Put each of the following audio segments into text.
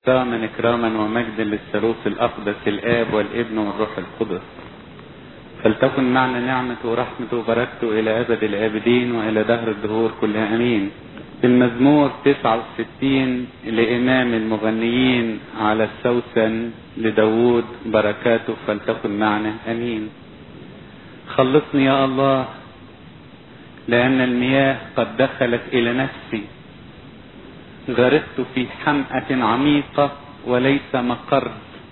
دائما إكراما ومجدا للثالوث الأقدس الآب والابن والروح القدس. فلتكن معنا نعمة ورحمة وبركته إلى أبد الآبدين وإلى دهر الدهور كلها أمين. في المزمور 69 لإمام المغنيين على السوسن لداود بركاته فلتكن معنا أمين. خلصني يا الله لأن المياه قد دخلت إلى نفسي، غرقت في حمأة عميقة وليس مقر،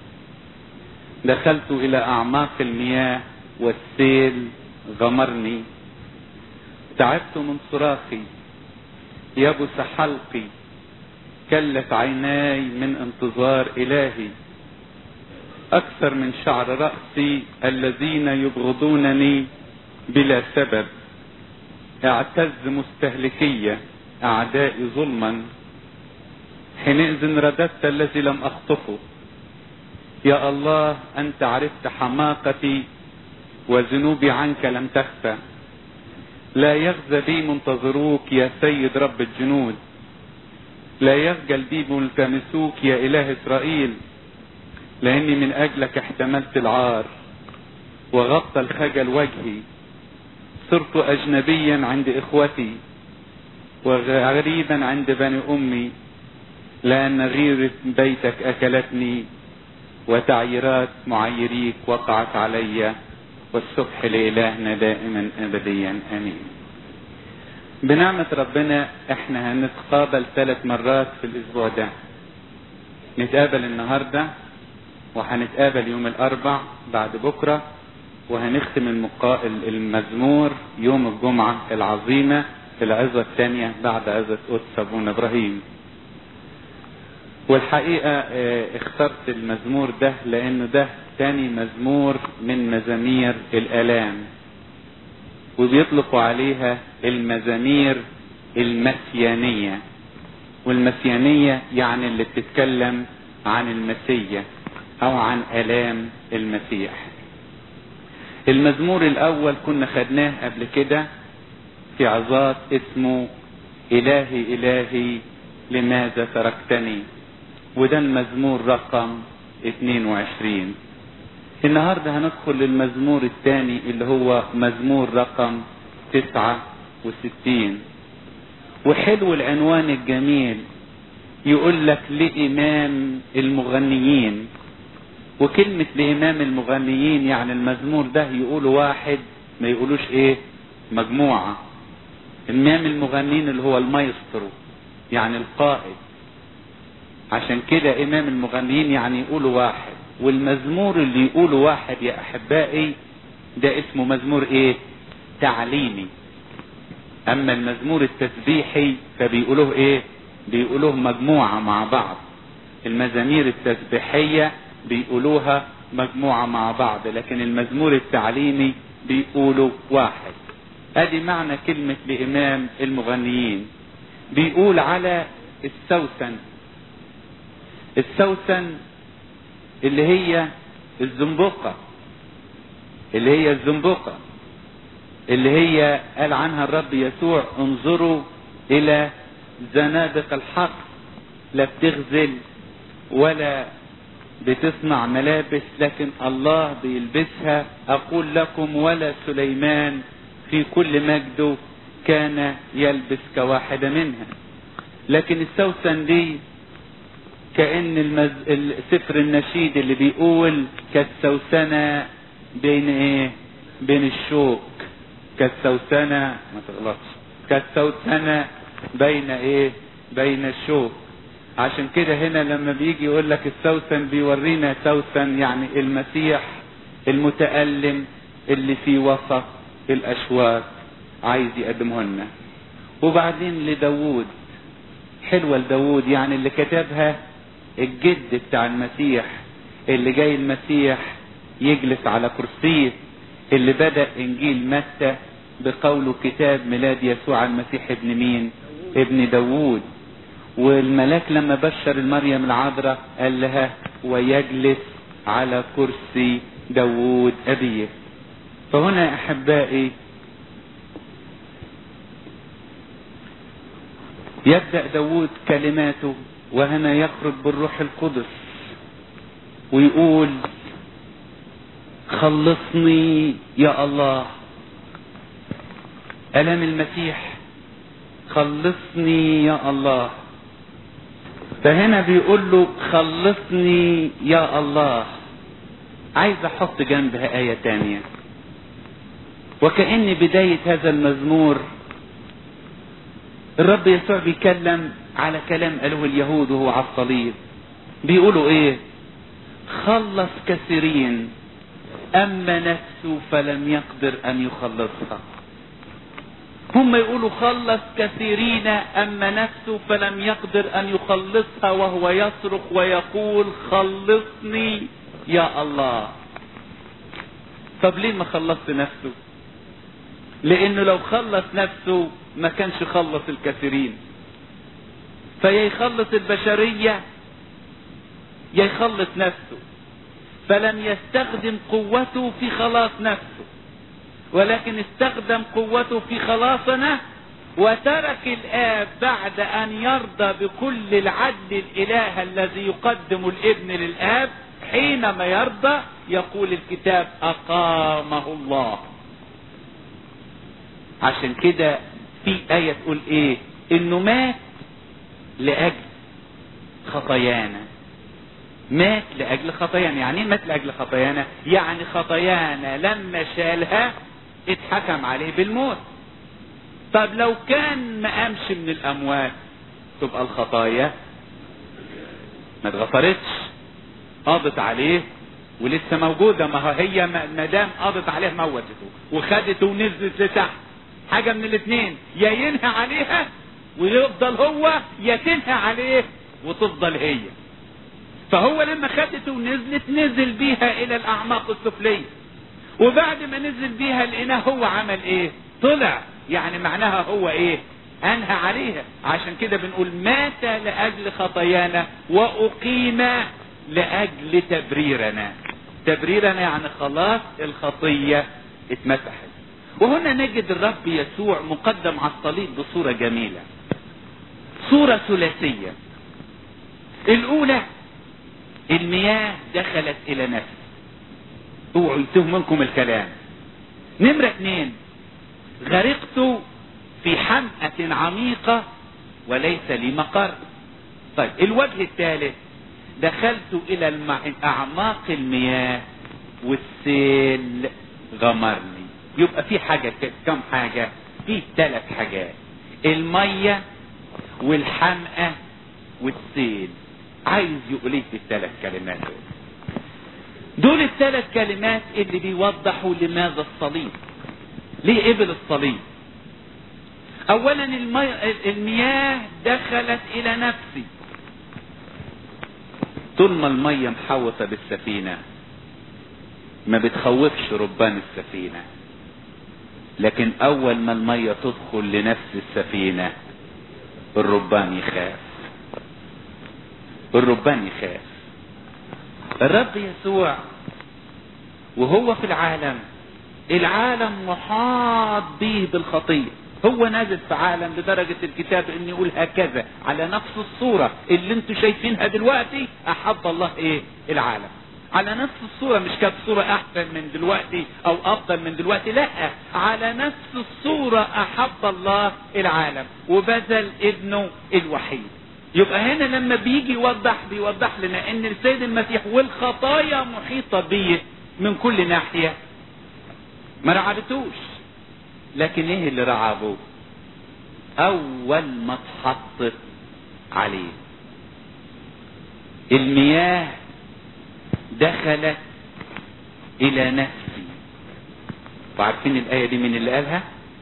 دخلت إلى أعماق المياه والسيل غمرني، تعبت من صراخي يبس حلقي، كلت عيناي من انتظار إلهي، أكثر من شعر رأسي الذين يبغضونني بلا سبب، اعتز مستهلكية أعدائي ظلما، حينئذ رددت الذي لم أخطفه. يا الله أنت عرفت حماقتي وذنوبي عنك لم تخفى، لا يغزى بي منتظروك يا سيد رب الجنود، لا يخجل بي ملتمسوك يا إله إسرائيل، لأني من أجلك احتملت العار وغطى الخجل وجهي، صرت أجنبيا عند إخوتي وغريبا عند بني أمي، لأن غيرة بيتك أكلتني وتعييرات معيريك وقعت علي، والسبح لإلهنا دائما أبديا آمين. بنعمة ربنا احنا هنتقابل 3 مرات في الأسبوع ده. نتقابل النهاردة وهنتقابل يوم الأربع بعد بكرة، وهنختم المزمور يوم الجمعة العظيمة في العظة الثانية بعد عظة قدس أبونا إبراهيم. والحقيقة اخترت المزمور ده لأنه ده ثاني مزمور من مزامير الآلام، وبيطلقوا عليها المزامير المسيانية. والمسيانية يعني اللي بتتكلم عن المسيح أو عن آلام المسيح. المزمور الأول كنا خدناه قبل كده في عظات اسمه إلهي إلهي لماذا تركتني، وده المزمور رقم 22. النهاردة هندخل للمزمور الثاني اللي هو مزمور رقم 69. وحلو العنوان الجميل، يقول لك لإمام المغنيين. وكلمة لإمام المغنيين يعني المزمور ده يقولوا واحد، ما يقولوش ايه مجموعة. إمام المغنيين اللي هو المايسترو يعني القائد، عشان كده إمام المغنيين يعني يقولوا واحد. والمزمور اللي يقولوا واحد يا أحبائي ده اسمه مزمور ايه؟ تعليمي. أما المزمور التسبيحي فبيقولوه ايه؟ بيقولوه مجموعة مع بعض. المزامير التسبيحية بيقولوها مجموعة مع بعض، لكن المزمور التعليمي بيقولوا واحد. ادي معنى كلمة لإمام المغنيين. بيقول على السوسن. السوسن اللي هي الزنبقة، اللي هي قال عنها الرب يسوع انظروا الى زنادق الحق، لا بتغزل ولا بتصنع ملابس، لكن الله بيلبسها. اقول لكم ولا سليمان في كل مجده كان يلبس كواحدة منها. لكن السوسن دي كأن سفر النشيد اللي بيقول كالسوسنة بين ايه؟ بين الشوك. كالسوسنة ما تغلطش، كالسوسنة بين ايه؟ بين الشوك. عشان كده هنا لما بيجي يقول لك السوسن بيورينا سوسن يعني المسيح المتألم اللي في وسط الأشواك عايز يقدمه لنا. وبعدين لداود، حلوة لداود يعني اللي كتبها الجد بتاع المسيح، اللي جاي المسيح يجلس على كرسيه، اللي بدأ انجيل متى بقوله كتاب ميلاد يسوع المسيح ابن مين؟ ابن داود. والملاك لما بشر المريم العذراء قال لها ويجلس على كرسي داود أبيه. فهنا أحبائي يبدأ داود كلماته وهنا يخرج بالروح القدس ويقول خلصني يا الله. ألم المسيح خلصني يا الله. فهنا بيقول له خلصني يا الله. عايز احط جنبها آية تانية، وكأن بداية هذا المزمور الرب يسوع بيتكلم على كلام قاله اليهود وهو على الصليب. بيقولوا ايه؟ خلص كثيرين اما نفسه فلم يقدر ان يخلصها. هم يقولوا خلص كثيرين اما نفسه فلم يقدر ان يخلصها، وهو يصرخ ويقول خلصني يا الله. طب ليه ما خلصت نفسه؟ لانه لو خلص نفسه ما كانش خلص الكثيرين. فيا يخلص البشرية يا يخلص نفسه. فلم يستخدم قوته في خلاص نفسه، ولكن استخدم قوته في خلاصنا. وترك الآب بعد أن يرضى بكل العدل الإله الذي يقدم الابن للآب، حينما يرضى يقول الكتاب أقامه الله. عشان كده في آية تقول إيه؟ إنه مات لأجل خطايانا. مات لأجل خطايانا. يعني ايه مات لأجل خطايانا؟ يعني خطايانا لما شالها اتحكم عليه بالموت. طب لو كان ما قامش من الأموات تبقى الخطايا ما اتغفرتش، قضت عليه ولسه موجودة. ما هي مدام قضت عليه موتته وخدته ونزلت لتحت، حاجة من الاثنين، يا ينهى عليها ويفضل هو، يا تنهى عليه وتفضل هي. فهو لما خدته ونزلت نزل بيها الى الاعماق السفلية، وبعد ما نزل بيها لقيناه هو عمل ايه؟ طلع. يعني معناها هو ايه؟ انهى عليها. عشان كده بنقول مات لاجل خطايانا واقيم لاجل تبريرنا. تبريرنا يعني خلاص الخطية اتمسحت. وهنا نجد الرب يسوع مقدم على الصليب بصورة جميلة، صورة ثلاثية. الاولى المياه دخلت الى نفسه، اوعوا يتوه منكم الكلام. نمرة 2 غرقت في حمأة عميقة وليس لي مقر. طيب الوجه الثالث دخلت الى اعماق المياه والسيل غمرني. يبقى في حاجة، كم حاجة؟ في 3 حاجات: المية والحمأة والسيل. عايز يقول ايه في ال3 كلمات دول؟ ال3 كلمات اللي بيوضحوا لماذا الصليب، ليه قبل الصليب. اولا المياه دخلت الى نفسي. طول ما المية محوطة بالسفينة ما بتخوفش ربان السفينة، لكن اول ما المية تدخل لنفس السفينة الربان يخاف. الربان يخاف. الرب يسوع وهو في العالم محاط به بالخطية. هو نازل في عالم لدرجة الكتاب ان يقول هكذا على نفس الصورة اللي انتوا شايفينها دلوقتي احب الله ايه؟ العالم. على نفس الصورة، مش كانت صورة احسن من دلوقتي او افضل من دلوقتي، لا، على نفس الصورة احب الله العالم وبذل ابنه الوحيد. يبقى هنا لما بيجي بيوضح لنا ان السيد المسيح والخطايا محيطة بيه من كل ناحية. ما رعبتوش، لكن ايه اللي رعبه؟ اول ما اتحطت عليه المياه دخلت الى نفسي. وعارفين الاية دي من اللي قالها؟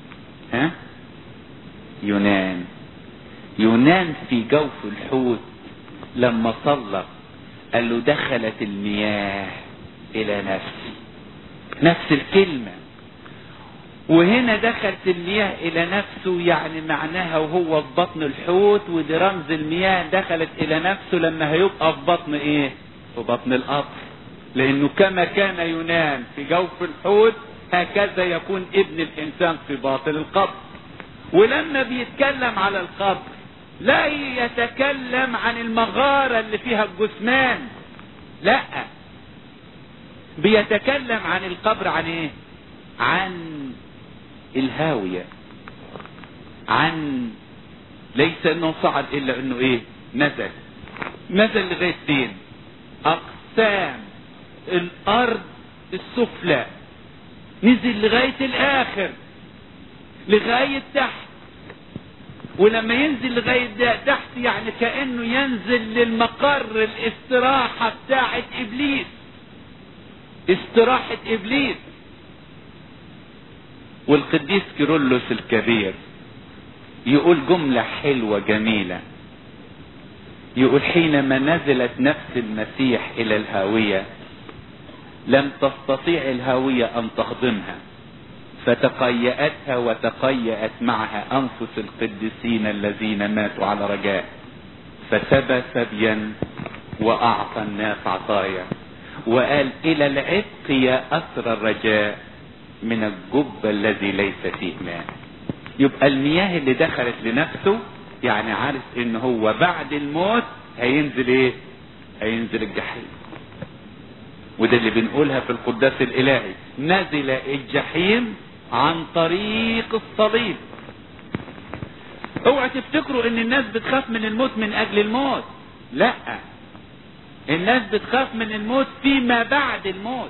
يونان في جوف الحوت لما صلى قال له دخلت المياه الى نفسي. نفس الكلمة. وهنا دخلت المياه الى نفسه، يعني معناها وهو في بطن الحوت، ودي رمز المياه دخلت الى نفسه لما هيبقى في بطن ايه؟ في بطن القبر. لانه كما كان يونان في جوف الحوت هكذا يكون ابن الانسان في باطن القبر. ولما بيتكلم على القبر لا يتكلم عن المغارة اللي فيها الجثمان، لا، بيتكلم عن القبر. عن ايه؟ عن الهاوية، عن ليس انه صعد الا انه ايه؟ نزل لغاية فين؟ اقسام الارض السفلى، نزل لغاية الاخر، لغاية تحت. ولما ينزل لغاية تحت يعني كأنه ينزل للمقر الاستراحة بتاعة ابليس، استراحة ابليس. والقديس كيرلس الكبير يقول جملة حلوة جميلة، يقول حينما نزلت نفس المسيح الى الهاوية لم تستطيع الهاوية ان تهضمها، فتقيأتها وتقيأت معها انفس القديسين الذين ماتوا على رجاء، فسبى سبيا واعطى الناس عطايا، وقال الى العتق يا اثر الرجاء من الجب الذي ليس فيه ماء. يبقى المياه اللي دخلت لنفسه يعني عارف ان هو بعد الموت هينزل ايه؟ هينزل الجحيم. وده اللي بنقولها في القداس الالهي، نزل الجحيم عن طريق الصليب. اوعى تفتكروا ان الناس بتخاف من الموت من اجل الموت، لا، الناس بتخاف من الموت فيما بعد الموت.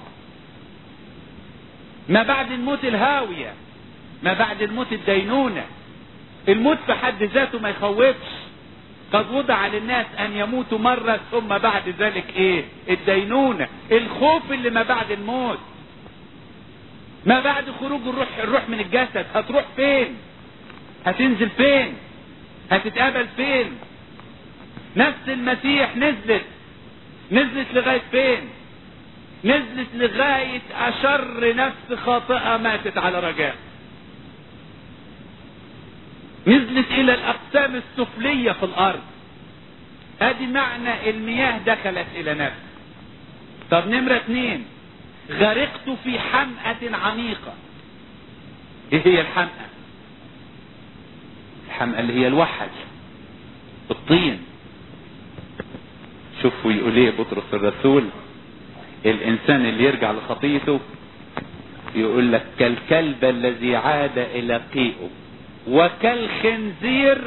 ما بعد الموت الهاوية، ما بعد الموت الدينونة. الموت في حد ذاته ما يخوفش، قد وضع للناس ان يموتوا مرة ثم بعد ذلك ايه؟ الدينونة. الخوف اللي ما بعد الموت، ما بعد خروج الروح من الجسد. هتروح فين؟ هتنزل فين؟ هتتقابل فين؟ نفس المسيح نزلت لغاية فين؟ نزلت لغاية اشر نفس خاطئة ماتت على رجاء، نزلت الى الاقسام السفلية في الارض. ادي معنى المياه دخلت الى نفس. طب نمرة 2، غرقت في حمأة عميقة. ايه هي الحمأة؟ الحمأة اللي هي الوحل، الطين. شوفوا يقول ايه بطرس الرسول، الانسان اللي يرجع لخطيته يقول لك كالكلب الذي عاد الى قيئه وكالخنزير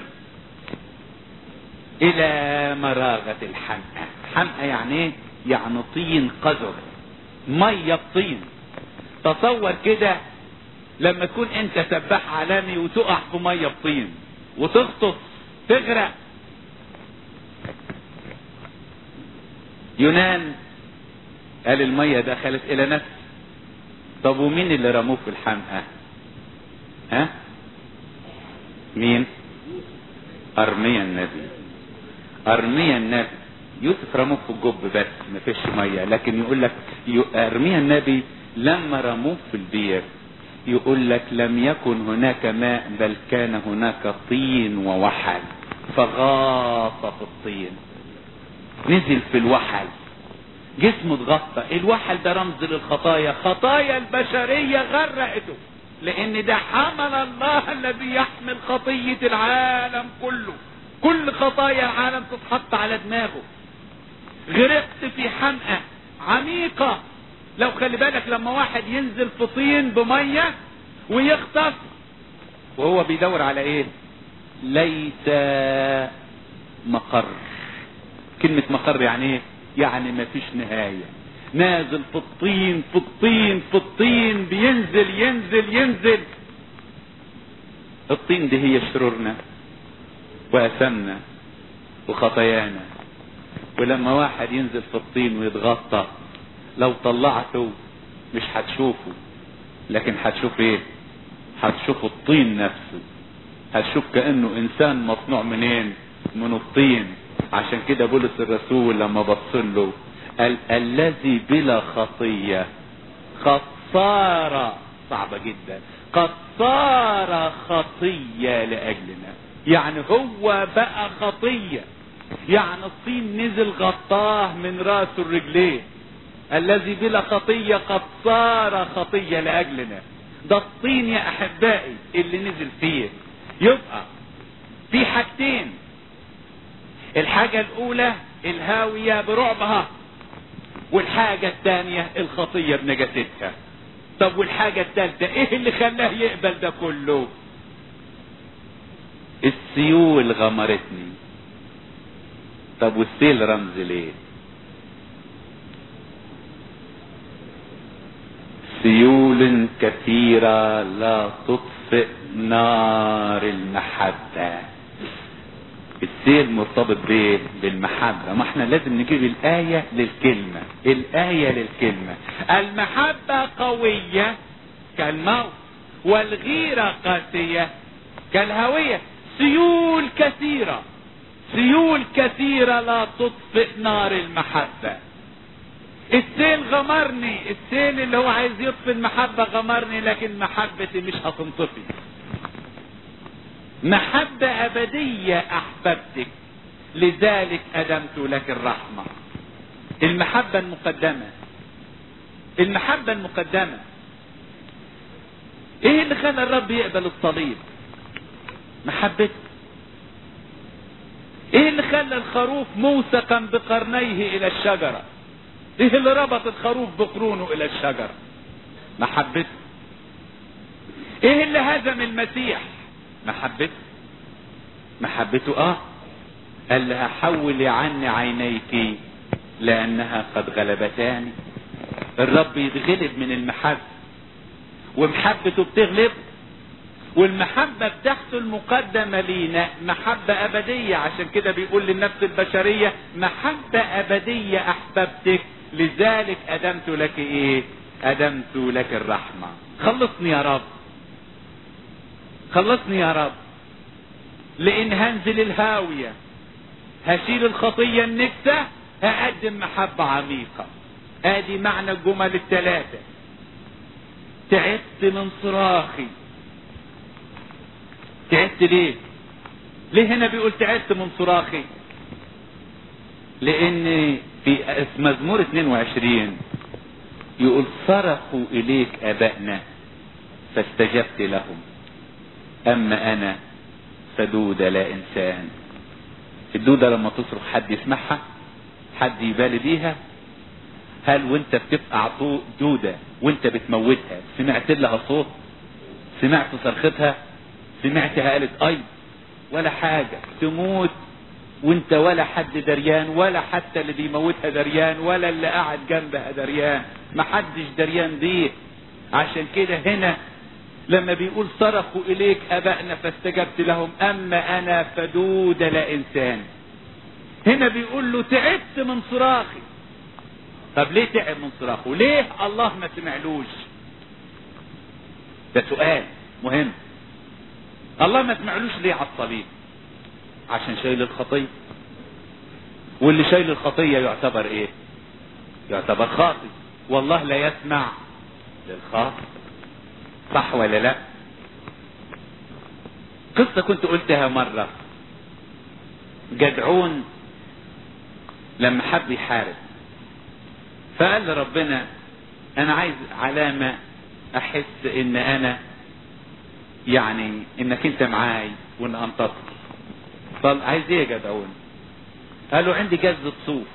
الى مراغة الحمأة. حمأة يعني ايه؟ يعني طين قذر، مية بطين. تصور كده لما تكون انت سباح عالمي وتقع في مية بطين وتغطس تغرق. يونان قال المية دخلت الى نفس. طب ومين اللي رموه في الحمأة؟ ها؟ مين؟ ارميا النبي. ارميا النبي. يوسف رموه في الجب بس ما فيش مية، لكن يقول لك ارميا النبي لما رموه في البير يقول لك لم يكن هناك ماء بل كان هناك طين ووحل، فغاص في الطين، نزل في الوحل، جسمه اتغطى. الوحل ده رمز للخطايا، خطايا البشرية غرقته، لان ده حمل الله الذي يحمل خطية العالم كله. كل خطايا العالم تتحط على دماغه. غرقت في حمأة عميقة. لو خلي بالك لما واحد ينزل في طين بمية ويغطس وهو بيدور على ايه؟ ليس مقر. كلمة مقر يعني ايه؟ يعني ما فيش نهاية. نازل في الطين في الطين في الطين، بينزل ينزل ينزل. الطين دي هي شرورنا وأثمنا وخطايانا. ولما واحد ينزل في الطين ويتغطى لو طلعته مش هتشوفه، لكن هتشوف ايه؟ هتشوف الطين نفسه، هتشوف كأنه انسان مصنوع منين؟ من الطين. عشان كده بولس الرسول لما بصله قال الذي بلا خطية قد صار، صعبة جدا، قد صار خطية لأجلنا. يعني هو بقى خطية، يعني الطين نزل غطاه من راسه الرجلين. الذي بلا خطية قد صار خطية لأجلنا. ده الطين يا أحبائي اللي نزل فيه. يبقى في حاجتين الحاجة الاولى الهاوية برعبها، والحاجة الثانية الخطية بنجاستها. طب والحاجة الثالثة ايه اللي خلاه يقبل ده كله؟ السيول غمرتني. طب والسيل رمز ليه؟ سيول كثيرة لا تطفئ نار المحبة. السيل مرتبط بايه؟ بالمحبة. ما احنا لازم نجيب الآية للكلمة، الآية للكلمة. المحبة قوية كالموت، والغيرة قاسية كالهوية. سيول كثيرة، سيول كثيرة لا تطفئ نار المحبة. السيل غمرني، السيل اللي هو عايز يطفي المحبة غمرني، لكن محبتي مش هتنطفي. محبة أبدية أحببتك، لذلك أدمت لك الرحمة. المحبة المقدمة، المحبة المقدمة. ايه اللي خلى الرب يقبل الصليب؟ محبته. ايه اللي خلى الخروف موثقا بقرنيه الى الشجرة؟ ايه اللي ربط الخروف بقرونه الى الشجرة؟ محبته. ايه اللي هزم المسيح؟ محبته. محبته. قال لها حولي عني عينيك لانها قد غلبتاني. الرب يتغلب من المحبة، ومحبته بتغلب. والمحبة بتاعته المقدمة لينا محبة أبدية، عشان كده بيقول للنفس البشرية محبة أبدية أحببتك، لذلك أدمت لك إيه؟ أدمت لك الرحمة. خلصني يا رب، خلصني يا رب، لأن هنزل الهاوية، هشيل الخطية النكسة، هقدم محبة عميقة. ادي معنى الجمل الثلاثة. تعبت من صراخي. تعبت ليه؟ ليه هنا بيقول تعبت من صراخي؟ لان في مزمور 22 يقول صرخوا اليك ابائنا فاستجبت لهم، اما انا فدودة لا انسان. الدودة لما تصرخ حد يسمعها؟ حد يبالي بيها؟ هل وانت بتبقى دودة وانت بتموتها سمعت لها صوت؟ سمعت صرختها؟ سمعتها قالت اي؟ ولا حاجة. تموت وانت ولا حد دريان، ولا حتى اللي بيموتها دريان، ولا اللي قاعد جنبها دريان، محدش دريان بيه. عشان كده هنا لما بيقول صرخوا اليك ابائنا فاستجبت لهم، اما انا فدود لا انسان. هنا بيقول له تعبت من صراخي. طب ليه تعب من صراخه؟ ليه الله ما سمعلوش؟ ده سؤال مهم. الله ما سمعلوش ليه على الصليب؟ عشان شايل الخطية، واللي شايل الخطية يعتبر ايه؟ يعتبر خاطئ، والله لا يسمع للخاطئ. صح ولا لا؟ قصة كنت قلتها مرة. جدعون لما حب يحارب فقال لربنا انا عايز علامة احس ان انا يعني انك انت معاي وان انتصر. طب عايز ايه يا جدعون؟ قالوا عندي جزة صوف.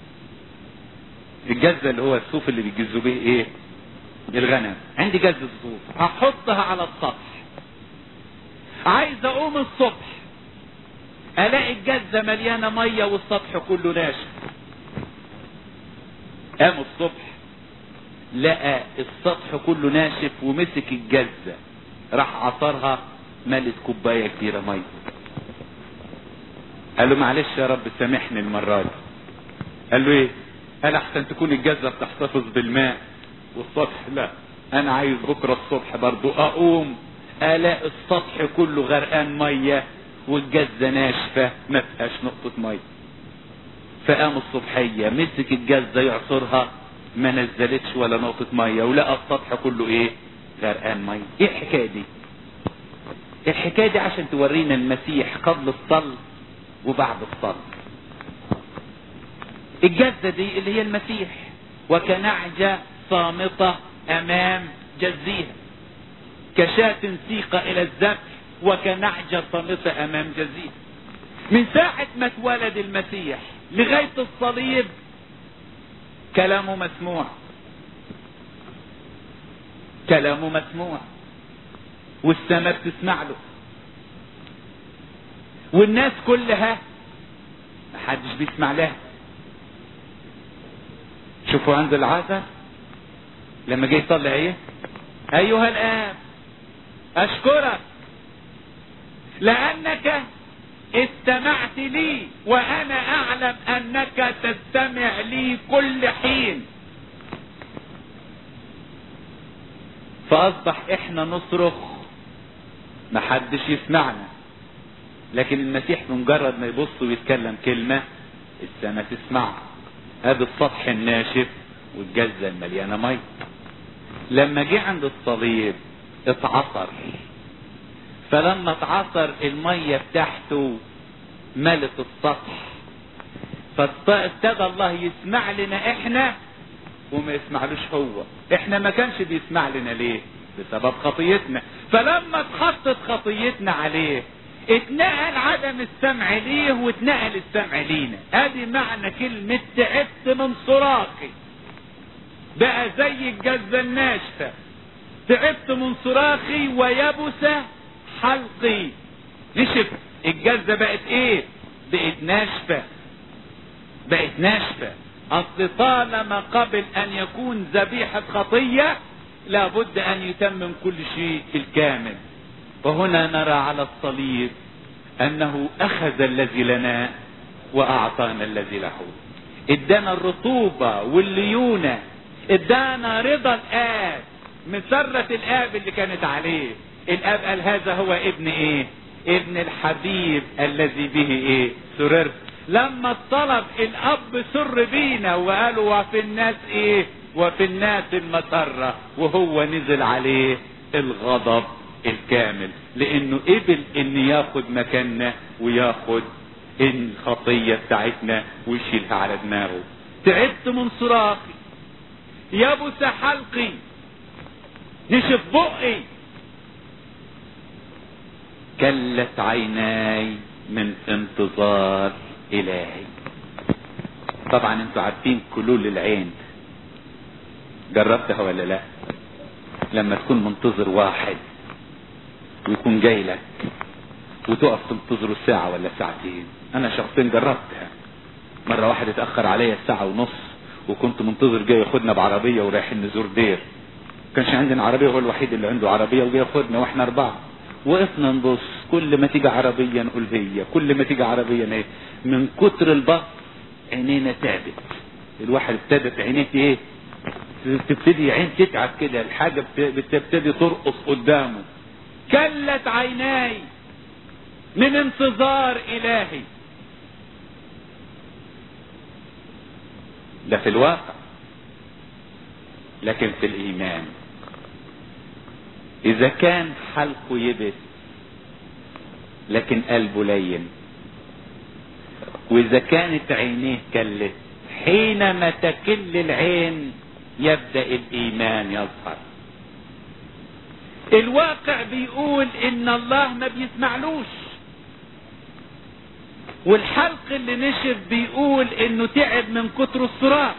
الجزة اللي هو الصوف اللي بيجزوا بيه ايه؟ الغنم. عندي جزة صوف هحطها على السطح. عايز اقوم الصبح الاقي الجزة مليانة مية والسطح كله ناشف. قام الصبح لقى السطح كله ناشف ومسك الجزة راح عصرها ملت كوباية كبيرة مية. قال له معلش يا رب سامحني المرة دي. قال له ايه؟ قال احسن تكون الجزة بتحتفظ بالماء والسطح لا. انا عايز بكرة الصبح برضو اقوم الاقي السطح كله غرقان مية والجزة ناشفة ما فيهاش نقطة مية. فقام الصبحية مسك الجزة يعصرها ما نزلتش ولا نقطة مية، ولقى السطح كله ايه؟ غرقان مية. ايه الحكاية دي؟ الحكاية دي عشان تورينا المسيح قبل الصلب وبعد الصلب. الجزة دي اللي هي المسيح، وكنعجة صامتة امام جزيها، كشاة سيقة الى الذبح وكنعجة صامتة امام جزيها. من ساعة ما اتولد المسيح لغاية الصليب كلامه مسموع، كلامه مسموع، والسماء بتسمع له، والناس كلها محدش بيسمع لها. شوفوا عند العازر لما جه يطلع ايه؟ ايها الاب اشكرك لانك استمعت لي وانا اعلم انك تستمع لي كل حين. فاصبح احنا نصرخ محدش يسمعنا، لكن المسيح بمجرد ما يبص ويتكلم كلمة السماء تسمعه. هذا السطح الناشف والجزة المليانة مي. لما جه عند الصليب اتعصر، فلما اتعصر المية بتاعته ملت السطح، فابتدى الله يسمع لنا احنا وما يسمعلوش هو. احنا ما كانش بيسمع لنا ليه؟ بسبب خطيتنا. فلما اتحطت خطيتنا عليه اتنقل عدم السمع ليه واتنقل السمع لينا. ادي معنى كلمة تعبت من صراخي. بقى زي الجزة الناشفة، تعبت من صراخي ويبس حلقي. نشف الجزة بقت ايه؟ بقت ناشفة، بقت ناشفة. اصل طالما قبل ان يكون ذبيحة خطية لابد ان يتمم كل شيء الكامل. وهنا نرى على الصليب انه اخذ الذي لنا واعطانا الذي له. ادانا الرطوبة والليونة، ادانا رضا الاب، مسرة الاب اللي كانت عليه. الاب قال هذا هو ابن ايه؟ ابن الحبيب الذي به ايه؟ سررت. لما طلب الاب سر بينا وقالوا وفي الناس ايه؟ وفي الناس المسرة، وهو نزل عليه الغضب الكامل، لانه قبل ان ياخد مكاننا وياخد الخطية بتاعتنا ويشيلها على دماغه. تعبت من صراخي، يبس حلقي، نشف بقي، كلت عيناي من انتظار الهي. طبعا انتوا عارفين كلول العين، جربتها ولا لا؟ لما تكون منتظر واحد ويكون جاي لك وتقف تنتظره ساعة ولا ساعتين. انا شخصيا جربتها. مرة واحد اتأخر عليا ساعة ونص وكنت منتظر جاي ياخدنا بعربية ورايحين نزور دير. كانش عندنا عربية، هو الوحيد اللي عنده عربية وجاي ياخدنا واحنا 4. وقفنا نبص، كل ما تيجي عربية نقول هي، كل ما تيجي عربية نقول. من كتر البص عينينا تعبت. الواحد ابتدت عينيه ايه؟ تبتدي عين تتعب كده، الحاجة بتبتدي ترقص قدامه. كلت عيناي من انتظار الهي. ده في الواقع، لكن في الايمان اذا كان حلقه يبس لكن قلبه لين، واذا كانت عينيه كلت، حينما تكل العين يبدأ الايمان يظهر. الواقع بيقول ان الله ما بيسمعلوش، والحلق اللي نشف بيقول انه تعب من كتر الصراخ،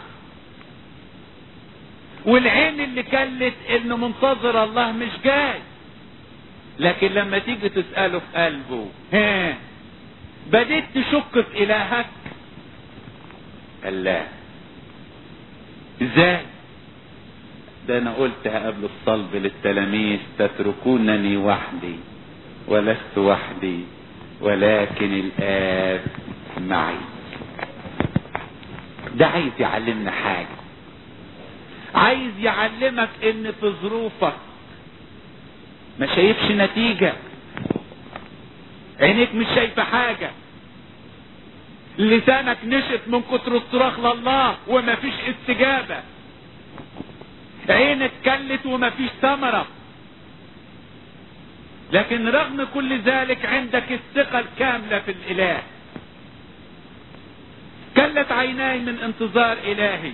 والعين اللي كلت انه منتظر الله مش جاي. لكن لما تيجي تسأله في قلبه، ها بديت تشك في الهك؟ قال لا. ازاي؟ ده انا قلتها قبل الصلب للتلاميذ: تتركونني وحدي ولست وحدي ولكن الآب معي. ده عايز يعلمنا حاجة، عايز يعلمك ان في ظروفك ما شايفش نتيجة، عينيك مش شايفة حاجة، لسانك نشف من كتر الصراخ لله وما فيش استجابة، عينك كلت وما فيش ثمرة، لكن رغم كل ذلك عندك الثقة الكاملة في الإله. كلت عيناي من انتظار إلهي.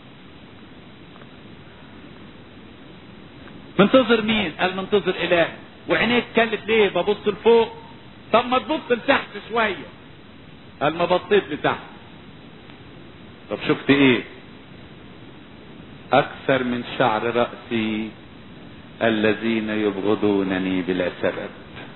منتظر مين؟ قال منتظر إلهي. وعينيك كلت ليه؟ ببص لفوق. طب ما تبص لتحت شوية. قال ما بصيت لتحت. طب شفت ايه؟ اكثر من شعر رأسي الذين يبغضونني بلا سبب.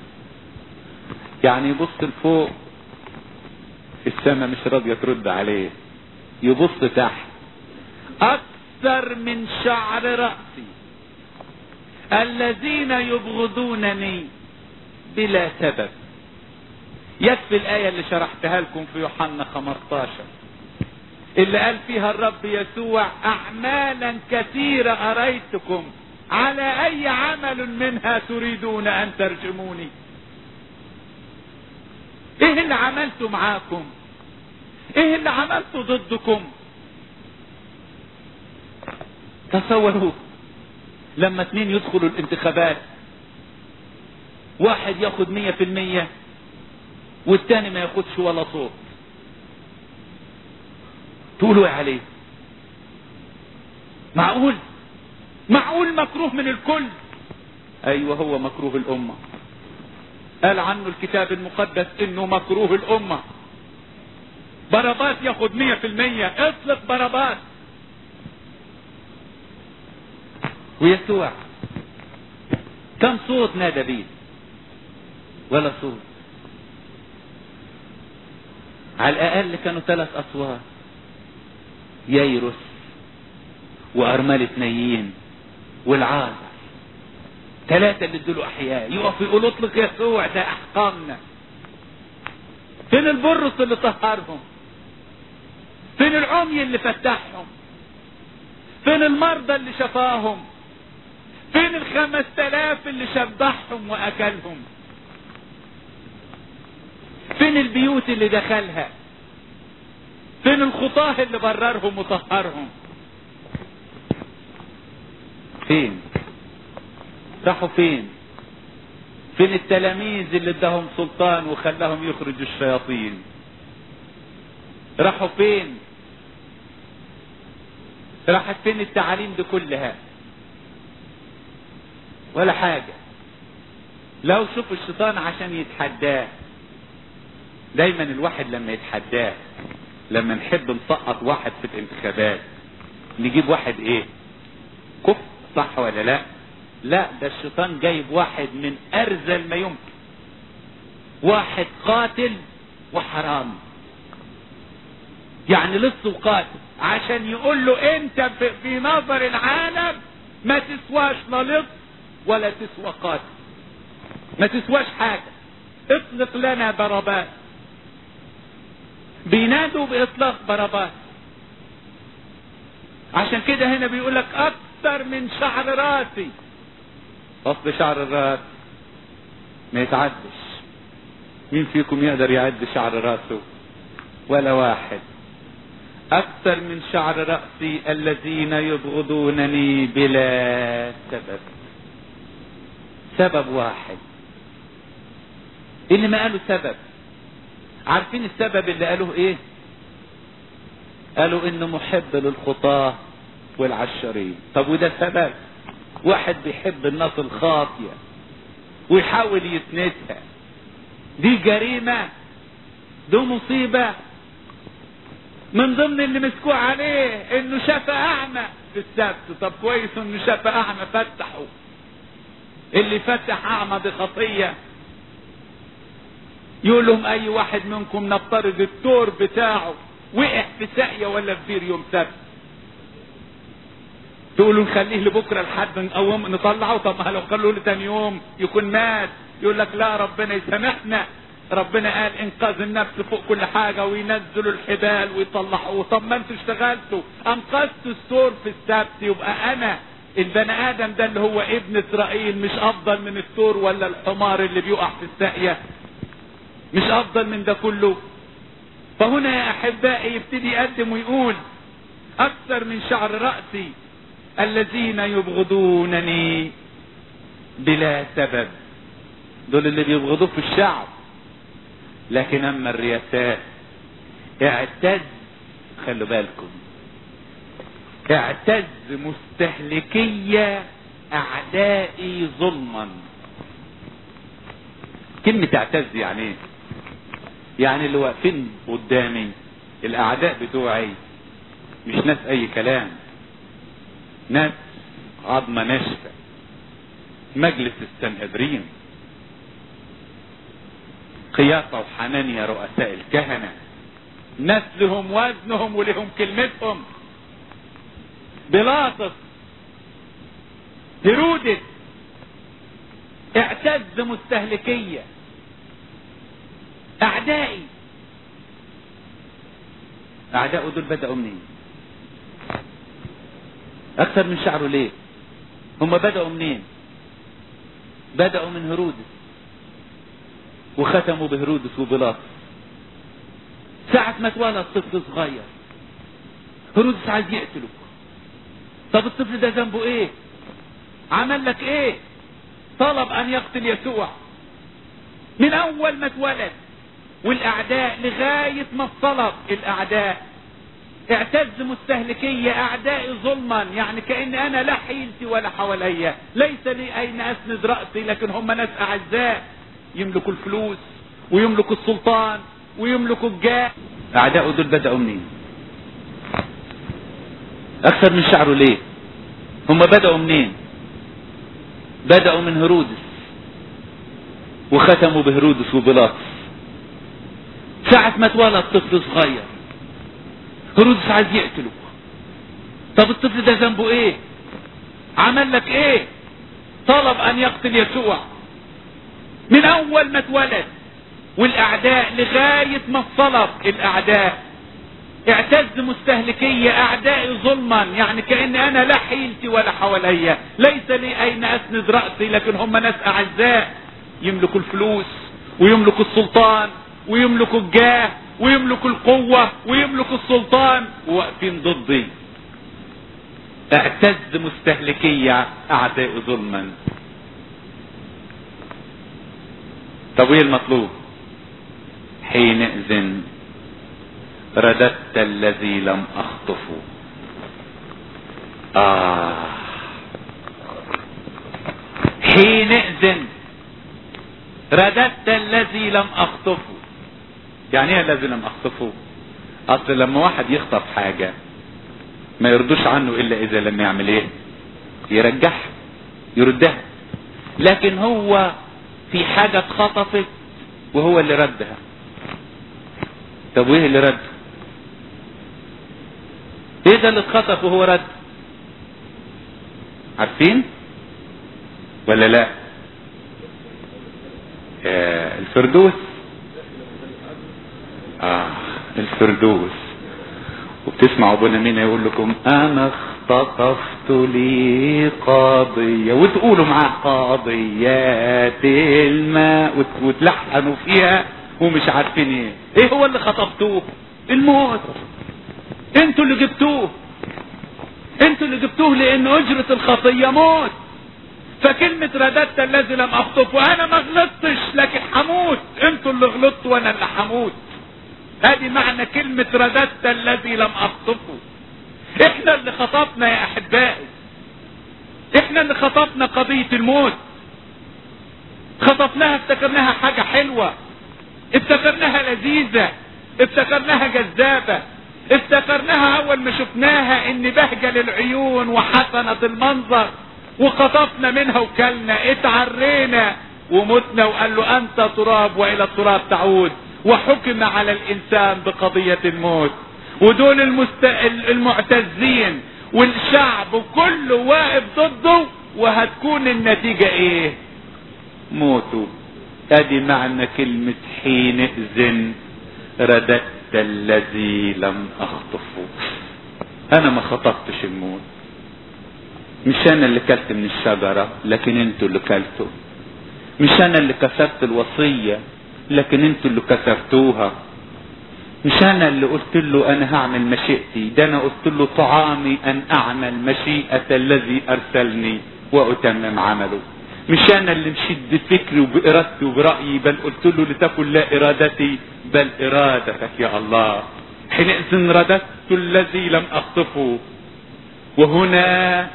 يعني يبص لفوق، السماء مش راضية ترد عليه، يبص تحت، اكثر من شعر رأسي الذين يبغضونني بلا سبب. يكفي الآية اللي شرحتها لكم في يوحنا 15 اللي قال فيها الرب يسوع أعمالا كثيرة أريتكم، على أي عمل منها تريدون أن ترجموني؟ إيه اللي عملته معاكم؟ إيه اللي عملته ضدكم؟ تصوروا لما 2 يدخلوا الانتخابات، واحد ياخد 100% والتاني ما ياخدش ولا صوت، تقولوا ايه عليه؟ معقول مكروه من الكل؟ ايوه هو مكروه الامة. قال عنه الكتاب المقدس انه مكروه الامة. باراباس ياخد 100%، اطلق باراباس. ويسوع كم صوت نادى بيه؟ ولا صوت. على الاقل كانوا 3 اصوات، ييروس وارملة نايين والعازر، 3 اللي ادوا له احياء، يقف يقول اطلق يسوع ده احقامنا. فين البرص اللي طهرهم؟ فين العمي اللي فتحهم؟ فين المرضى اللي شفاهم؟ فين 5000 اللي شبعهم واكلهم؟ فين البيوت اللي دخلها؟ فين الخطاه اللي بررهم وطهرهم؟ فين؟ راحوا فين؟ فين التلاميذ اللي اداهم سلطان وخلاهم يخرجوا الشياطين؟ راحوا فين؟ راحت فين التعاليم دي كلها؟ ولا حاجة. لو شوف الشيطان عشان يتحداه، دايما الواحد لما يتحداه، لما نحب نسقط واحد في الانتخابات نجيب واحد ايه؟ كفء، صح ولا لا؟ لا، ده الشيطان جايب واحد من ارذل ما يمكن، واحد قاتل وحرام، يعني لص وقاتل، عشان يقول له انت في نظر العالم ما تسواش لا لص ولا تسوى قاتل، ما تسواش حاجة، اطلق لنا باراباس. بينادوا باطلاق باراباس. عشان كده هنا بيقول لك اكثر من شعر راسي. اصل شعر الراس ما يتعدش. مين فيكم يقدر يعد شعر راسه؟ ولا واحد. اكثر من شعر رأسي الذين يبغضونني بلا سبب. سبب واحد اللي ما قالوا سبب. عارفين السبب اللي قالوه ايه؟ قالوا انه محب للخطاة والعشرين. طب وده سبب؟ واحد بيحب الناس الخاطية ويحاول يسندها، دي جريمة، دي مصيبة. من ضمن اللي مسكوه عليه انه شاف اعمى في السبت. طب كويس انه شاف اعمى فتحه. اللي فتح اعمى بخطية. يقول لهم اي واحد منكم نفترض التور بتاعه وقع في ساقية ولا في بير يوم سبت، تقولوا نخليه لبكره لحد نقوم نطلعه؟ طب ما لو خلوه لتاني يوم يكون مات. يقول لك لا، ربنا يسامحنا، ربنا قال انقاذ النفس فوق كل حاجة، وينزلوا الحبال ويطلعوه. طب ما انتوا اشتغلتوا انقذتوا الثور في السبت، يبقى انا البني ادم ده اللي هو ابن اسرائيل مش افضل من الثور ولا الحمار اللي بيقع في الساقية؟ مش افضل من ده كله؟ فهنا يا احبائي يبتدي يقدم ويقول اكثر من شعر رأسي الذين يبغضونني بلا سبب. دول اللي بيبغضوه في الشعب. لكن اما الرياسات اعتز، خلوا بالكم، اعتز مستهلكية اعدائي ظلما. كلمة اعتز يعني ايه؟ يعني اللي واقفين قدامي الاعداء بتوعي مش ناس اي كلام، ناس عظمة ناشفة، مجلس السنهدرين، قيافة وحنانيا رؤساء الكهنة، ناس لهم وزنهم ولهم كلمتهم، بيلاطس، هيرودس، اعتز مستهلكية، اعدائي. اعدائه دول بدأوا منين؟ اكثر من شعره ليه؟ هم بدأوا منين؟ بدأوا من هيرودس وختموا بهيرودس وبيلاطس. ساعة ما اتولد طفل صغير هيرودس عايز يقتله. طب الطفل ده ذنبه ايه؟ عمل لك ايه؟ طلب ان يقتل يسوع من اول ما اتولد، والاعداء لغاية ما اتصلب. الاعداء اعتز مستهلكية، اعدائي ظلما، يعني كأن انا لا حيلتي ولا حواليا، ليس لي اين اسند رأسي، لكن هم ناس اعزاء يملكوا الفلوس ويملكوا السلطان ويملكوا الجاه. اعدائه دول بدأوا منين؟ اكثر من شعره ليه؟ هم بدأوا منين؟ بدأوا من هيرودس وختموا بهيرودس وبيلاطس. ساعة ما اتولد طفل صغير هيرودس عايز يقتله. طب الطفل ده ذنبه ايه؟ عمل لك ايه؟ طلب ان يقتل يسوع من اول ما اتولد، والاعداء لغاية ما اتصلب. الاعداء اعتز مستهلكية، اعدائي ظلما، يعني كأن انا لا حيلتي ولا حواليا، ليس لي اين اسند رأسي، لكن هم ناس اعزاء يملكوا الفلوس ويملكوا السلطان ويملكوا الجاه ويملكوا القوة ويملكوا السلطان وواقفين ضدي. اعتز مستهلكية، اعدائي ظلما. طب ايه المطلوب؟ حينئذ رددت الذي لم اخطفه. حينئذ رددت الذي لم اخطفه. يعني ايه الذي لم اخطفه؟ اصل لما واحد يخطف حاجة ما يردوش عنه الا اذا لم يعمل ايه؟ يرجعها، يردها. لكن هو في حاجة اتخطفت وهو اللي ردها. طب وايه اللي رد؟ ايه ده اللي اتخطف وهو رد؟ عارفين ولا لا؟ الفردوس. الفردوس. وبتسمعوا ابونا مين يقول لكم انا اختطفت لي قضية، وتقولوا معاه قضيات الماء وتلحنوا فيها ومش عارفين ايه هو اللي خطفتوه؟ الموت. انتوا اللي جبتوه، انتوا اللي جبتوه، لان اجرة الخطية موت. فكلمة رددت الذي لم اخطفه، انا ما غلطتش لكن حموت. انتوا اللي غلطتوا وانا اللي حموت. هذه معنى كلمة رددت الذي لم اخطفه. احنا اللي خطفنا يا احبائي، احنا اللي خطفنا قضية الموت. خطفناها، افتكرناها حاجة حلوة، افتكرناها لذيذة، افتكرناها جذابة، افتكرناها اول ما شفناها ان بهجة للعيون وحسنة المنظر، وخطفنا منها وكلنا، اتعرينا ومتنا، وقال له انت تراب والى التراب تعود. وحكم على الانسان بقضية الموت. ودول المعتزين والشعب كله واقف ضده، وهتكون النتيجة ايه؟ موته. ادي معنى كلمة حينئذ رددت الذي لم اخطفه. انا ما خطفتش الموت، مش انا اللي كلت من الشجرة لكن انتوا اللي كلتوا. مش انا اللي كسرت الوصية لكن انتوا اللي كسرتوها. مش انا اللي قلت له انا هعمل مشيئتي، ده انا قلت له طعامي ان اعمل مشيئة الذي ارسلني واتمم عمله. مش انا اللي مشيت بفكري وبارادتي وبرأيي، بل قلت له لتكن لا ارادتي بل ارادتك يا الله. حينئذ رددت الذي لم اخطفه. وهنا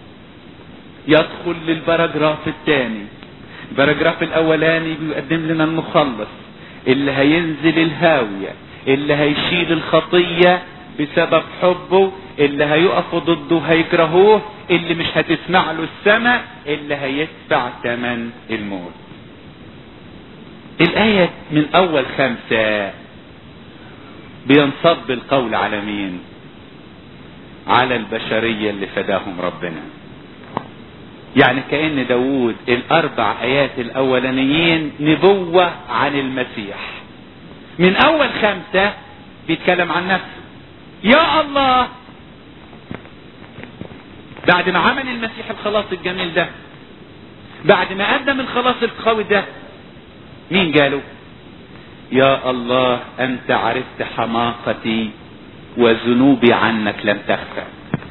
يدخل للبراجراف الثاني. البراجراف الاولاني بيقدم لنا المخلص، اللي هينزل الهاوية، اللي هيشيل الخطية بسبب حبه، اللي هيقفوا ضده هيكرهوه، اللي مش هتسمع له السماء، اللي هيدفع ثمن الموت. الآية من أول 5 بينصب القول على مين؟ على البشرية اللي فداهم ربنا. يعني كأن داود ال4 آيات الأولانيين نبوة عن المسيح. من أول 5 بيتكلم عن نفسه. يا الله، بعد ما عمل المسيح الخلاص الجميل ده، بعد ما قدم الخلاص القوي ده، مين قاله؟ يا الله أنت عرفت حماقتي وذنوبي عنك لم تخفى.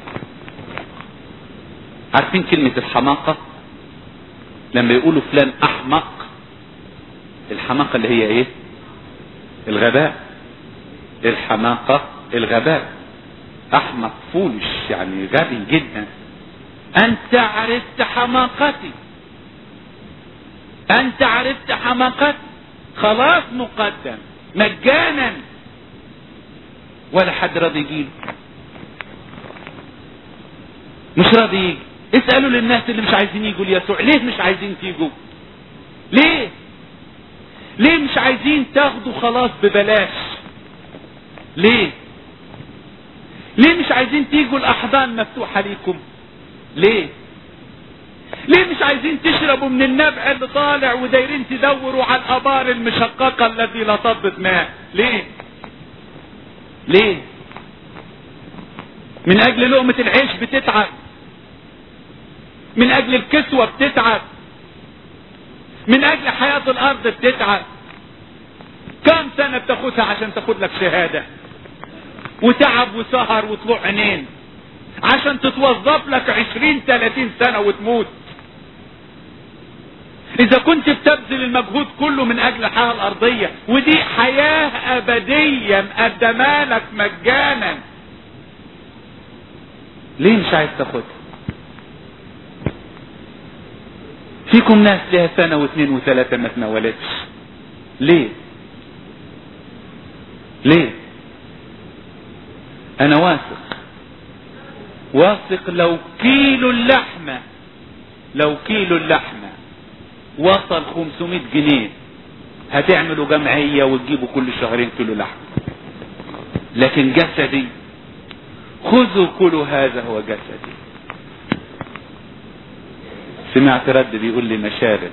عارفين كلمة الحماقة؟ لما يقولوا فلان أحمق، الحماقة اللي هي ايه؟ الغباء. الحماقة الغباء. أحمق فولش يعني غبي جدا. أنت عرفت حماقتي، أنت عرفت حماقتي، خلاص مقدم مجانا، ولا حد راضي يجيله، مش راضي يجي. اسألوا للناس اللي مش عايزين يجوا ليسوع، ليه مش عايزين تيجوا؟ ليه؟ ليه مش عايزين تاخدوا خلاص ببلاش؟ ليه؟ ليه مش عايزين تيجوا الأحضان مفتوحة ليكم؟ ليه؟ ليه مش عايزين تشربوا من النبع اللي طالع ودايرين تدوروا على الآبار المشققة التي لا تضبط ماء؟ ليه؟ ليه؟ من أجل لقمة العيش بتتعب، من أجل الكسوة بتتعب، من أجل حياة الأرض بتتعب. كم سنة بتاخدها عشان تاخد لك شهادة، وتعب وسهر وطلوع عينين عشان تتوظف لك 20-30 سنة وتموت. إذا كنت بتبذل المجهود كله من أجل الحياة الأرضية، ودي حياة أبدية مقدمة لك مجانا، ليه مش عايز تاخدها؟ فيكم ناس لها 1 و2 و3 ما تناولتش. ليه؟ ليه؟ أنا واثق لو كيلو اللحمة وصل 500 جنيه هتعملوا جمعية وتجيبوا كل شهرين كيلو لحمة. لكن جسدي، خذوا كلوا هذا هو جسدي. سمعت رد بيقول لي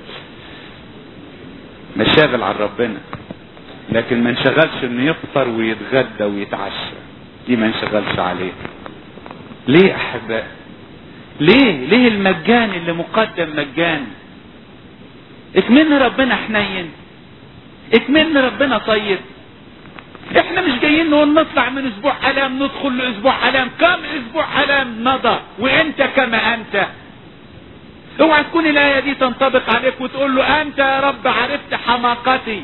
مشاغل عن ربنا، لكن ما انشغلش انه يفطر ويتغدى ويتعشى، دي ما انشغلش عليه. ليه احباء؟ ليه المجان اللي مقدم مجاني؟ اكملنا ربنا حنين، اكملنا ربنا طيب. احنا مش جايين نقول نطلع من اسبوع الام ندخل لاسبوع الام. كم اسبوع الام مضى وانت كما انت. اوعى تكون الايه دي تنطبق عليك وتقول له انت يا رب عرفت حماقتي.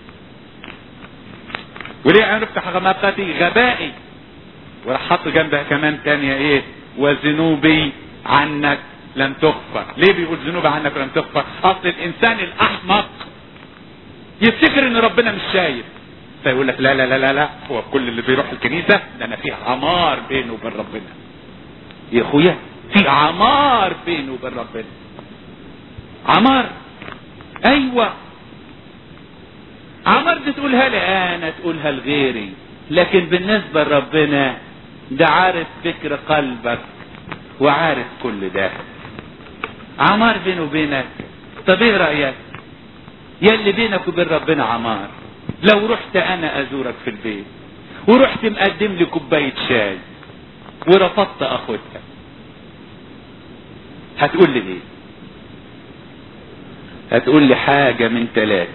وليه عرفت حماقتي؟ غبائي. وراح حط جنبها كمان تانية ايه؟ وذنوبي عنك لم تغفر. ليه بيقول ذنوبي عنك لم تغفر؟ اصل الانسان الاحمق يفتكر ان ربنا مش شايف، فيقول لك لا لا لا لا لا، هو كل اللي بيروح الكنيسة ده انا فيه عمار بينه وبين ربنا. يا اخويا في عمار بينه وبين ربنا، عمار. ايوه عمار دي تقولها لي انا، تقولها لغيري، لكن بالنسبة لربنا ده عارف فكر قلبك وعارف كل ده. عمار بينه وبينك. طب ايه رأيك يلي بينك وبين ربنا عمار؟ لو رحت انا ازورك في البيت ورحت مقدم لي كوباية شاي ورفضت اخدها، هتقول لي ايه؟ هتقول لي حاجة من 3: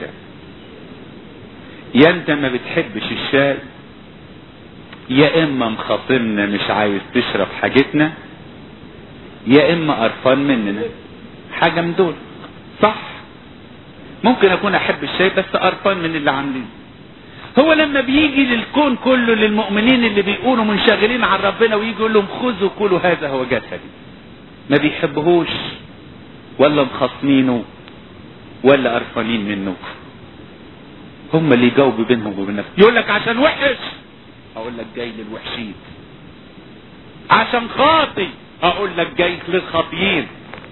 يا انت ما بتحبش الشاي، يا اما مخاصمنا مش عايز تشرب حاجتنا، يا اما قرفان مننا. حاجة من دول. صح، ممكن اكون احب الشاي بس قرفان من اللي عاملين. هو لما بيجي للكون كله للمؤمنين اللي بيقولوا منشغلين عن ربنا ويجي يقول لهم خذوا كلوا هذا هو جسدي، ما بيحبهوش ولا مخاصمينه ولا قرفانين منه؟ هم اللي يجاوبوا بينهم وبين نفسهم. يقول لك عشان وحش، اقول لك جاي للوحشين. عشان خاطي، اقول لك جاي للخاطيين،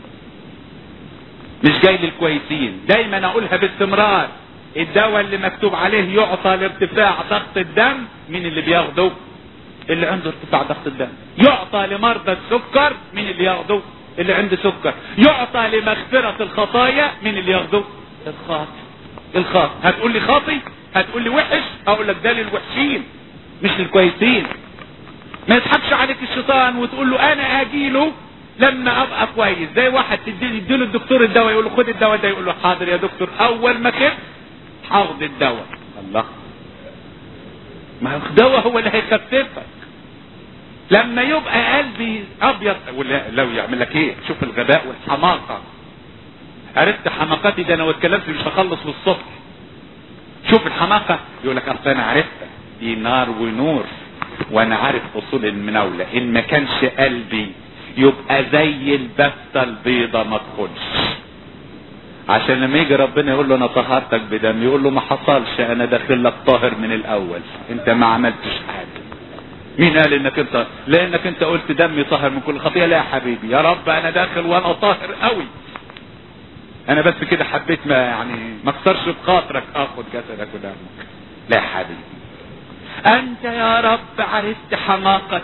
مش جاي للكويسين. دايما اقولها باستمرار، الدواء اللي مكتوب عليه يعطى لارتفاع ضغط الدم، مين اللي بياخده؟ اللي عنده ارتفاع ضغط الدم. يعطى لمرضى السكر، مين اللي ياخده؟ اللي عنده سكر. يعطى لمغفرة الخطايا، مين اللي ياخده؟ الخاطي. هتقول لي خاطي، هتقول لي وحش، اقول لك ده للوحشين مش للكويسين. ما يضحكش عليك الشيطان وتقول له انا اجيله لما ابقى كويس. زي واحد تديله الدكتور الدواء، يقول له خد الدواء ده، يقول له حاضر يا دكتور، اول ما خف هاخد الدواء. الله، ما هو الدواء هو اللي هيخففك. لما يبقى قلبي ابيض، لو يعمل لك ايه؟ شوف الغباء والحماقه. عرفت حماقتي ده؟ انا واتكلمت مش هخلص للصبح. شوف الحماقه، يقول لك اصل انا عرفتها دي نار ونور، وانا عارف اصول المناوله. ان ما كانش قلبي يبقى زي البفتة البيضة ما تخلش، عشان لما يجي ربنا يقول له انا طهرتك بدم، يقول له ما حصلش، انا داخل لك طاهر من الاول، انت ما عملتش حاجه. مين قال انك انت؟ لانك انت قلت دمي طاهر من كل خطيه. لا يا حبيبي، يا رب انا داخل وانا طاهر قوي، انا بس كده حبيت ما اكثرش بخاطرك اخد جسدك ودمك. لا يا حبيبي، انت يا رب عرفت حماقتي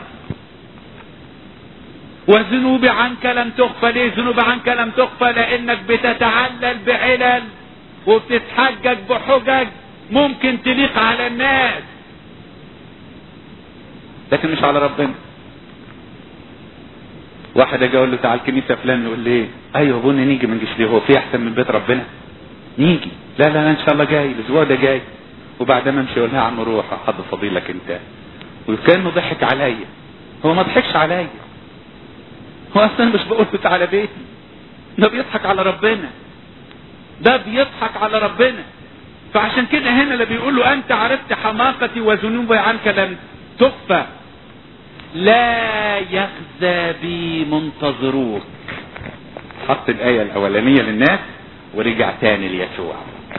وذنوبي عنك لم تغفى. ليه ذنوبي عنك لم تغفى؟ لانك بتتعلل بعلل وبتتحجج بحجج ممكن تليق على الناس، لكن مش على ربنا. واحد اجي اقول له تعال الكنيسه فلان، يقول لي ايه؟ ايوه بني نيجي، ما نجيش ليه؟ هو في احسن من بيت ربنا؟ نيجي. لا لا ان شاء الله جاي، الاسبوع ده جاي. وبعد ما امشي يقول لها يا عم روح، حد فضيلك انت. وكانه ضحك عليا. هو ما ضحكش عليا، هو اصلا مش بقول له تعالى بيتي، ده بيضحك على ربنا، ده بيضحك على ربنا. فعشان كده هنا اللي بيقول له انت عرفت حماقتي وذنوبي عنك لم تخفى، لا يخزى بي منتظروك. حط الآية الأولانية للناس ورجع تاني ليسوع.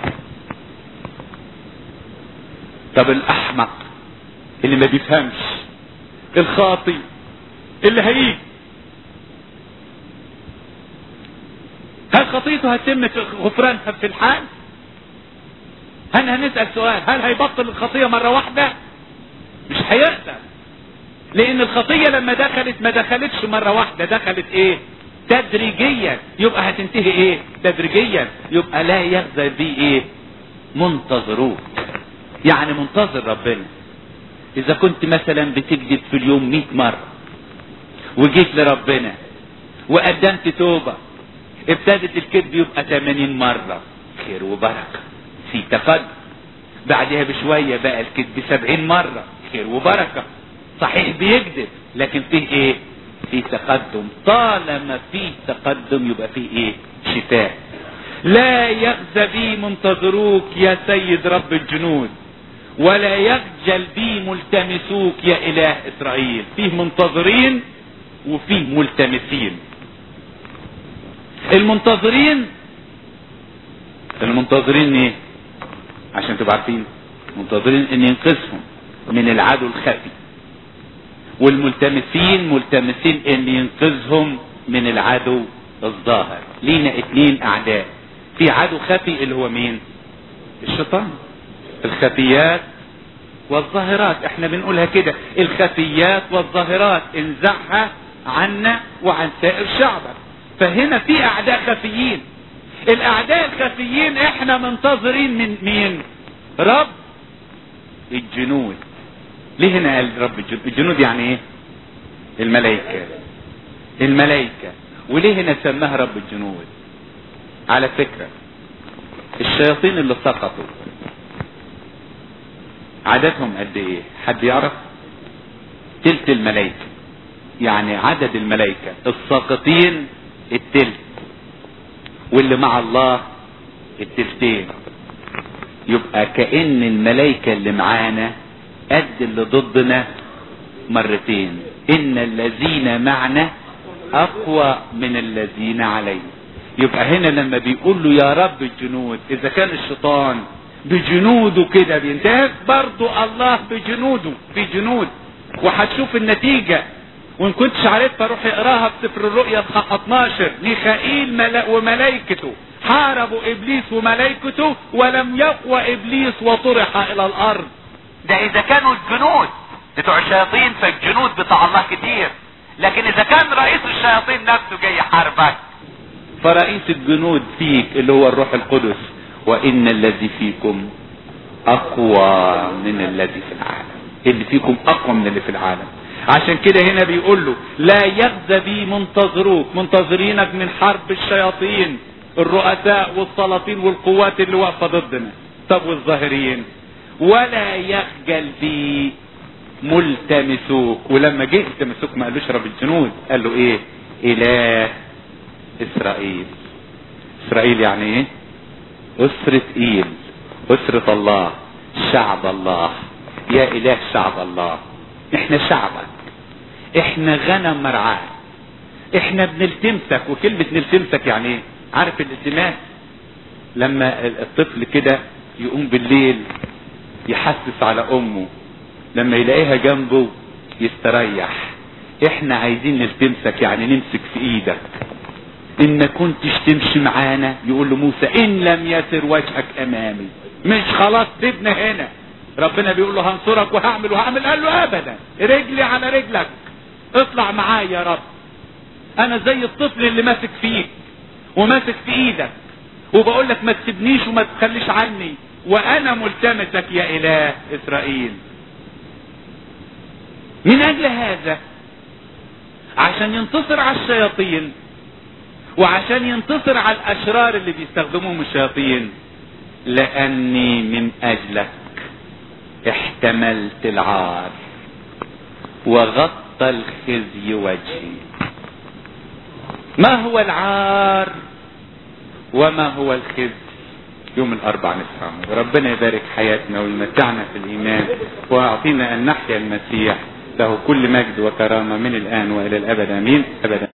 طب الأحمق اللي ما بيفهمش، الخاطي اللي هيجي، هل خطيته هتتم غفرانها في الحال؟ هنسأل سؤال، هل هيبطل الخطية مرة واحدة؟ مش هيقدر، لان الخطية لما دخلت ما دخلتش مرة واحدة، دخلت ايه؟ تدريجيا. يبقى هتنتهي ايه؟ تدريجيا. يبقى لا يخزى بي ايه؟ منتظروك، يعني منتظر ربنا. اذا كنت مثلا بتكذب في اليوم 100 مرة وجيت لربنا وقدمت توبة، ابتدت الكذب يبقى 80 مرة، خير وبركة، في تقدم. بعدها بشوية بقى الكذب 70 مرة، خير وبركة. صحيح بيكذب لكن فيه ايه؟ فيه تقدم. طالما فيه تقدم يبقى فيه ايه؟ شفاء. لا يخزى بي منتظروك يا سيد رب الجنود، ولا يخجل بي ملتمسوك يا اله اسرائيل. فيه منتظرين وفيه ملتمسين. المنتظرين ايه؟ عشان تبقى عارفين، منتظرين ان ينقذهم من العدو الخفي، والملتمسين ملتمسين ان ينقذهم من العدو الظاهر. لينا 2 اعداء، في عدو خفي اللي هو مين؟ الشيطان. الخفيات والظاهرات، احنا بنقولها كده، الخفيات والظاهرات انزعها عنا وعن سائر شعبك. فهنا في اعداء خفيين. الاعداء الخفيين احنا منتظرين من مين؟ رب الجنود. ليه هنا قال رب الجنود؟ الجنود يعني ايه؟ الملائكة. وليه هنا سماها رب الجنود؟ على فكرة الشياطين اللي سقطوا عددهم قد ايه؟ حد يعرف؟ تلت الملائكة، يعني عدد الملائكة الساقطين التلت، واللي مع الله التلتين. يبقى كأن الملائكة اللي معانا قد اللي ضدنا مرتين. ان الذين معنا اقوى من الذين علينا. يبقى هنا لما بيقول له يا رب الجنود، اذا كان الشيطان بجنوده كده بينتهك، برضو الله بجنوده، في جنود، وهتشوف النتيجة. وان كنتش عارفها روح اقراها في سفر الرؤيا اصحاح 12. ميخائيل وملائكته حاربوا ابليس وملائكته ولم يقوى ابليس وطرح الى الارض. ده اذا كانوا الجنود بتوع الشياطين، فالجنود بتاع الله كتير. لكن اذا كان رئيس الشياطين نفسه جاي يحاربك، فرئيس الجنود فيك اللي هو الروح القدس، وان الذي فيكم اقوى من الذي في العالم. اللي فيكم اقوى من اللي في العالم. عشان كده هنا بيقول له لا يغزى بي منتظروك، منتظرينك من حرب الشياطين، الرؤساء والسلاطين والقوات اللي واقفه ضدنا. طب والظاهرين؟ ولا يخجل بي ملتمسوك. ولما جه التمسوك ما قالوش رب الجنود، قال له ايه؟ اله اسرائيل. اسرائيل يعني ايه؟ اسرة ايل، اسرة الله، شعب الله. يا اله شعب الله، احنا شعبك، احنا غنم مرعاك، احنا بنلتمسك. وكلمة نلتمسك يعني ايه؟ عارف الالتماس؟ لما الطفل كده يقوم بالليل يحسس على امه، لما يلاقيها جنبه يستريح. احنا عايزين نلتمسك، يعني نمسك في ايدك. ان ما كنتش تمشي معانا، يقول له موسى ان لم يسر وجهك امامي، مش خلاص سيبنا هنا. ربنا بيقول له هنصرك وهعمل. قال له ابدا، رجلي على رجلك، اطلع معايا يا رب. انا زي الطفل اللي ماسك فيك وماسك في ايدك، وبقول لك ما تسيبنيش وما تخليش عني، وانا ملتمسك يا اله اسرائيل. من اجل هذا، عشان ينتصر على الشياطين وعشان ينتصر على الاشرار اللي بيستخدموهم الشياطين، لاني من اجلك احتملت العار وغطى الخزي وجهي. ما هو العار وما هو الخزي؟ يوم الاربع نفهمه. ربنا يبارك حياتنا ويمتعنا في الايمان ويعطينا ان نحيا المسيح. له كل مجد وكرامة من الان والى الابد، امين ابدا.